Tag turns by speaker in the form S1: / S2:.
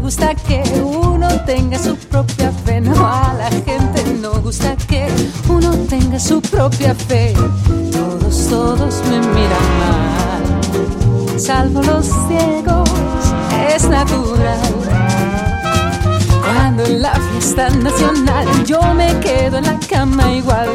S1: gusta que uno tenga su propia fe. No, a la gente no gusta que uno tenga su propia fe. Todos me miran mal, salvo los ciegos, es natural. Cuando en la fiesta nacional yo me quedo en la cama igual.